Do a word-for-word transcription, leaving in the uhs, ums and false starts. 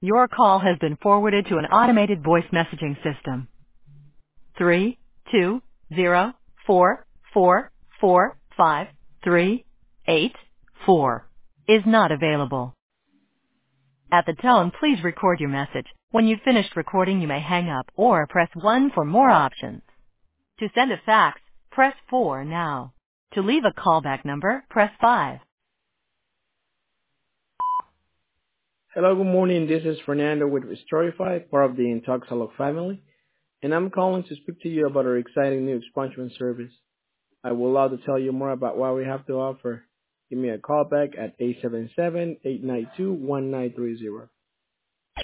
Your call has been forwarded to an automated voice messaging system. Three, two, zero, four, four, four, five, three, eight, four is not available. At the tone, please record your message. When you've finished recording, you may hang up or press one for more options. To send a fax, press four now. To leave a callback number, press five. Hello, good morning. This is Fernando with Restorify, part of the Intoxalog family, and I'm calling to speak to you about our exciting new expungement service. I would love to tell you more about what we have to offer. Give me a call back at eight seven seven, eight nine two, one nine three zero.